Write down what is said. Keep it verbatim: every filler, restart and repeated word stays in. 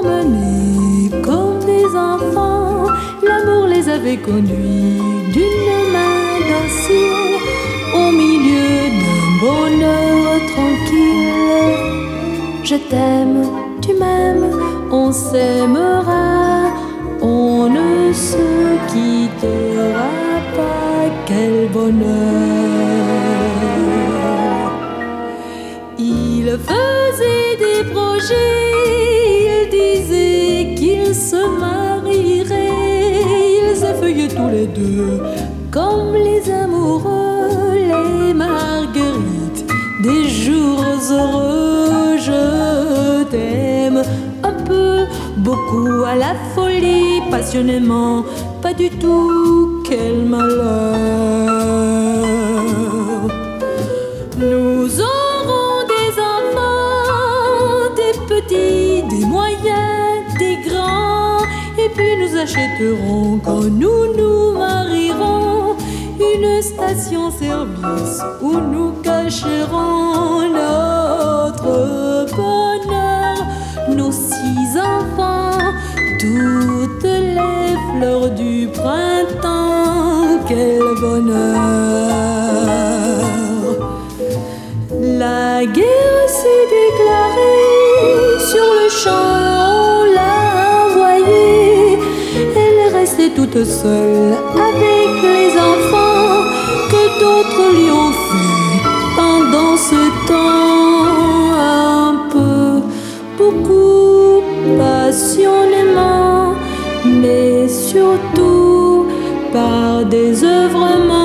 emmenés comme des enfants. L'amour les avait conduits d'une main docile au milieu d'un bonheur tranquille. Je t'aime, tu m'aimes, on s'aimera, on ne se quittera pas, quel bonheur. Il faisait des projets, il disait qu'ils se marieraient, ils effeuillaient tous les deux comme les amoureux, les marguerites des jours heureux. Je t'aime un peu, beaucoup, à la folie, passionnément, pas du tout, quel malheur. Nous aurons des enfants, des petits, des moyens, des grands, et puis nous achèterons, quand nous nous marierons, une station-service où nous cacherons notre bonheur, nos six enfants, toutes les fleurs du printemps, quel bonheur. La guerre s'est déclarée, sur le champ on l'a envoyée, elle est restée toute seule avec les enfants que d'autres lui ont fait pendant ce temps, un peu, beaucoup, passionnément, mais surtout par des œuvres